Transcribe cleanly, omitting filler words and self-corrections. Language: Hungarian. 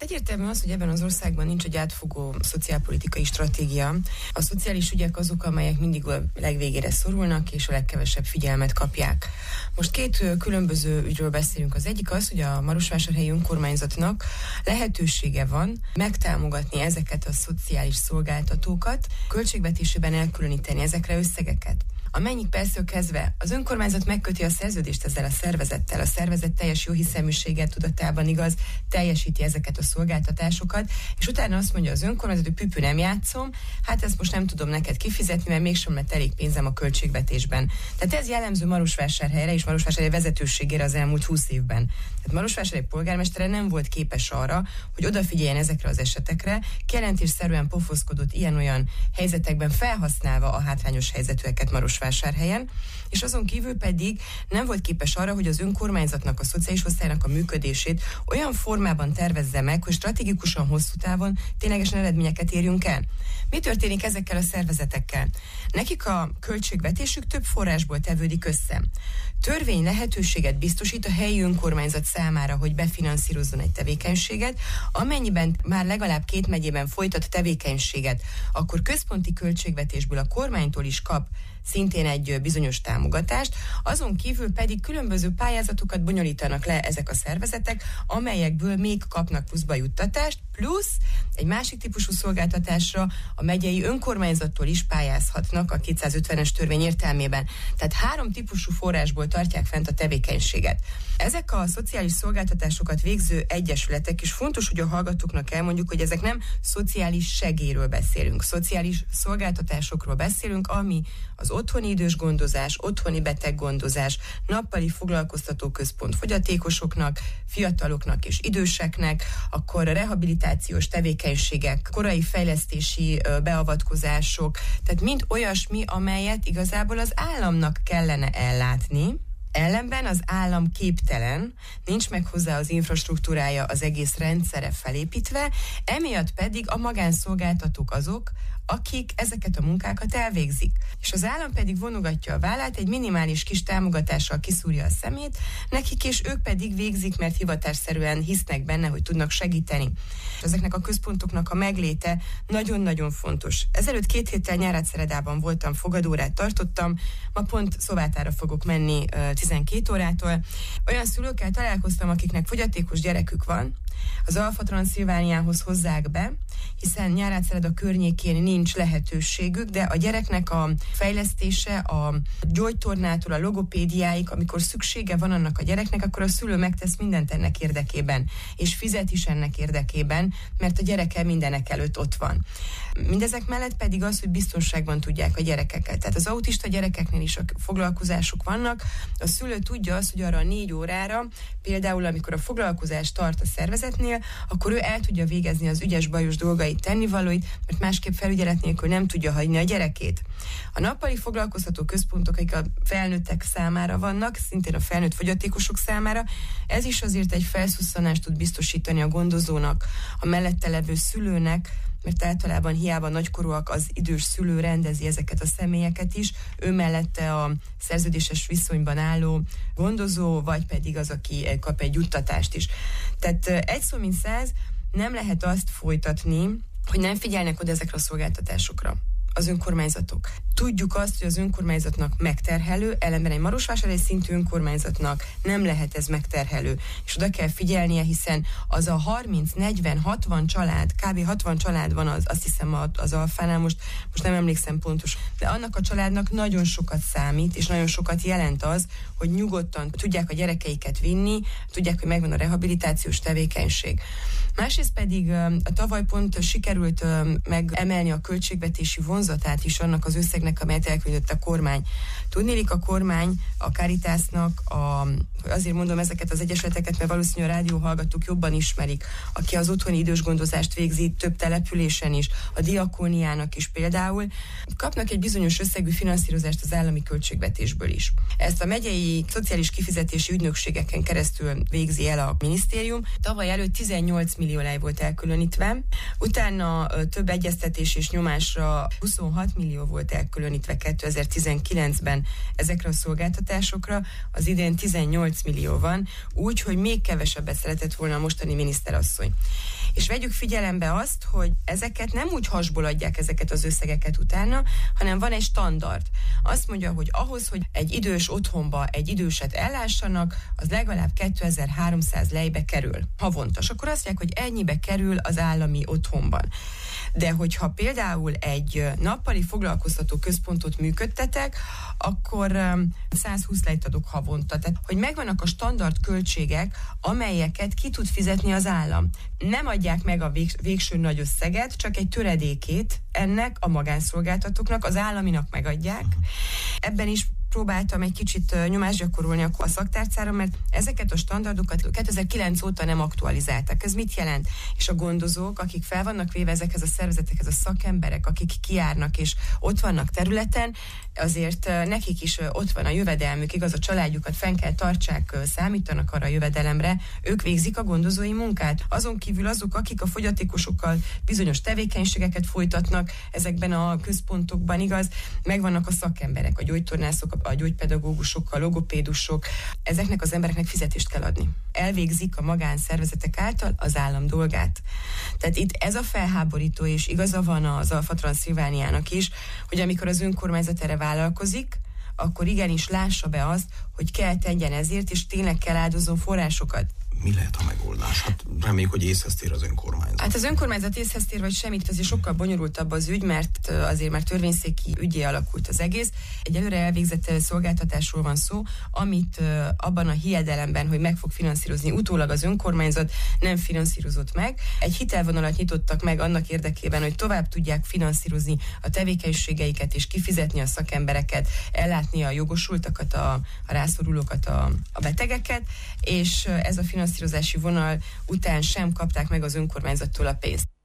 Egyértelmű az, hogy ebben az országban nincs egy átfogó szociálpolitikai stratégia. A szociális ügyek azok, amelyek mindig a legvégére szorulnak, és a legkevesebb figyelmet kapják. Most két különböző ügyről beszélünk. Az egyik az, hogy a Marosvásárhelyi önkormányzatnak lehetősége van megtámogatni ezeket a szociális szolgáltatókat, költségvetésében elkülöníteni ezekre összegeket. Amennyit persze kezdve az önkormányzat megköti a szerződést ezzel a szervezettel, a szervezet teljes jóhiszeműséget tudatában igaz, teljesíti ezeket a szolgáltatásokat, és utána azt mondja az önkormányzat, hogy püpü nem játszom, hát ezt most nem tudom neked kifizetni, mert mégsem lett elég pénzem a költségvetésben. Tehát ez jellemző Marosvásárhelyre és Marosvásárhely vezetőségére az elmúlt 20 évben. Tehát Marosvásárhely polgármestere nem volt képes arra, hogy odafigyeljen ezekre az esetekre, kijelentésszerűen pofoszkodott ilyen-olyan helyzetekben, felhasználva a hátrányos helyzetűeket Marosvásárhelyen, és azon kívül pedig nem volt képes arra, hogy az önkormányzatnak, a szociális osztálynak a működését olyan formában tervezze meg, hogy stratégikusan hosszú távon ténylegesen eredményeket érjünk el. Mi történik ezekkel a szervezetekkel? Nekik a költségvetésük több forrásból tevődik össze. Törvény lehetőséget biztosít a helyi önkormányzat számára, hogy befinanszírozzon egy tevékenységet, amennyiben már legalább 2 megyében folytat tevékenységet, akkor központi költségvetésből a kormánytól is kap szintén egy bizonyos támogatást, azon kívül pedig különböző pályázatokat bonyolítanak le ezek a szervezetek, amelyekből még kapnak pluszba juttatást, plusz egy másik típusú szolgáltatásra a megyei önkormányzattól is pályázhatnak a 250-es törvény értelmében. Tehát 3 típusú forrásból tartják fent a tevékenységet. Ezek a szociális szolgáltatásokat végző egyesületek, és fontos, hogy a hallgatóknak elmondjuk, hogy ezek nem szociális segélyről beszélünk, szociális szolgáltatásokról beszélünk, ami az otthoni idős gondozás, otthoni beteggondozás, nappali foglalkoztatóközpont fogyatékosoknak, fiataloknak és időseknek, akkor a rehabilitációs tevékenységek, korai fejlesztési beavatkozások, tehát mind olyasmi, amelyet igazából az államnak kellene ellátni. Ellenben az állam képtelen, nincs meg hozzá az infrastruktúrája, az egész rendszere felépítve, emiatt pedig a magánszolgáltatók azok, akik ezeket a munkákat elvégzik. És az állam pedig vonogatja a vállát, egy minimális kis támogatással kiszúrja a szemét nekik, és ők pedig végzik, mert hivatásszerűen hisznek benne, hogy tudnak segíteni. És ezeknek a központoknak a megléte nagyon-nagyon fontos. Ezelőtt 2 héttel Nyárádszeredában voltam, fogadórát tartottam, ma pont Szovátára fogok menni 12 órától. Olyan szülőkkel találkoztam, akiknek fogyatékos gyerekük van, az Alfa Transzilvániához hozzák be, hiszen Nyárádszereda környékén nincs lehetőségük, de a gyereknek a fejlesztése, a gyógytornától a logopédiáig, amikor szüksége van annak a gyereknek, akkor a szülő megtesz mindent ennek érdekében, és fizet is ennek érdekében, mert a gyereke mindenek előtt ott van. Mindezek mellett pedig az, hogy biztonságban tudják a gyerekeket. Tehát az autista gyerekeknél is a foglalkozások vannak. A szülő tudja azt, hogy arra a 4 órára, például amikor a foglalkozást tart a szervezetnél, akkor ő el tudja végezni az ügyes bajos dolgait, tennivalóit, mert másképp felügyelet nélkül nem tudja hagyni a gyerekét. A nappali foglalkoztató központok, akik a felnőttek számára vannak, szintén a felnőtt fogyatékosok számára, ez is azért egy felszusszanást tud biztosítani a gondozónak, a mellette levő szülőnek, mert általában hiába nagykorúak, az idős szülő rendezi ezeket a személyeket is, ő mellette a szerződéses viszonyban álló gondozó, vagy pedig az, aki kap egy juttatást is. Tehát egy szó mint 100, nem lehet azt folytatni, hogy nem figyelnek oda ezekre a szolgáltatásokra az önkormányzatok. Tudjuk azt, hogy az önkormányzatnak megterhelő, ellenben egy Marosvásárhely szintű önkormányzatnak nem lehet ez megterhelő. És oda kell figyelnie, hiszen az a 30, 40, 60 család, kb. 60 család van azt hiszem az Alfánál, most nem emlékszem pontos, de annak a családnak nagyon sokat számít, és nagyon sokat jelent az, hogy nyugodtan tudják a gyerekeiket vinni, tudják, hogy megvan a rehabilitációs tevékenység. Másrészt pedig a tavaly pont sikerült megemelni a költségvetési vonzatát is annak az összegnek, amelyet elküldött a kormány. Tudnélik, a kormány a Caritasnak, azért mondom ezeket az egyesületeket, mert valószínűleg a rádióhallgatók jobban ismerik, aki az otthoni idős gondozást végzi több településen is, a Diakóniának is például, kapnak egy bizonyos összegű finanszírozást az állami költségvetésből is. Ezt a megyei szociális kifizetési ügynökségeken keresztül végzi el a minisztérium. Tavaly előtt 18 millió lej volt elkülönítve, utána több egyeztetés és nyomásra 26 millió volt elkülönítve 2019-ben ezekre a szolgáltatásokra, az idén 18 millió van, úgy, hogy még kevesebbet szeretett volna a mostani miniszterasszony. És vegyük figyelembe azt, hogy ezeket nem úgy hasból adják ezeket az összegeket utána, hanem van egy standard. Azt mondja, hogy ahhoz, hogy egy idős otthonba egy időset ellássanak, az legalább 2300 lejbe kerül havonta. És akkor azt mondják, hogy ennyibe kerül az állami otthonban. De hogyha például egy nappali foglalkoztató központot működtetek, akkor 120 lejt adok havonta. Tehát, hogy megvannak a standard költségek, amelyeket ki tud fizetni az állam. Nem adják meg a végső nagy összeget, csak egy töredékét ennek a magánszolgáltatóknak, az államinak megadják. Ebben is próbáltam egy kicsit nyomást gyakorolni a szaktárcára, mert ezeket a standardokat 2009 óta nem aktualizálták. Ez mit jelent? És a gondozók, akik fel vannak véve ezekhez a szervezetekhez, a szakemberek, akik kijárnak és ott vannak területen, azért nekik is ott van a jövedelmük, igaz, a családjukat fenn kell tartsák, számítanak arra a jövedelemre, ők végzik a gondozói munkát. Azon kívül azok, akik a fogyatékosokkal bizonyos tevékenységeket folytatnak ezekben a központokban, igaz, megvannak a szakemberek, a gyógytornászok, a gyógypedagógusok, a logopédusok, ezeknek az embereknek fizetést kell adni. Elvégzik a magánszervezetek által az állam dolgát. Tehát itt ez a felháborító, és igaza van az Alfa Transzilvániának is, hogy amikor az önkormányzat erre vállalkozik, akkor igenis lássa be azt, hogy kell tegyen ezért, és tényleg kell áldozzon forrásokat. Mi lehet a megoldás? Hát reméljük, hogy észhez tér az önkormányzat. Hát az önkormányzat észhez tér, vagy semmit, azért sokkal bonyolultabb az ügy, mert azért már törvényszéki ügyé alakult az egész. Egy előre elvégzett szolgáltatásról van szó, amit abban a hiedelemben, hogy meg fog finanszírozni utólag az önkormányzat, nem finanszírozott meg. Egy hitelvonalat nyitottak meg annak érdekében, hogy tovább tudják finanszírozni a tevékenységeiket és kifizetni a szakembereket, ellátni a jogosultakat, a rászorulókat, a betegeket, és ez a finanszírozási vonal után sem kapták meg az önkormányzattól a pénzt.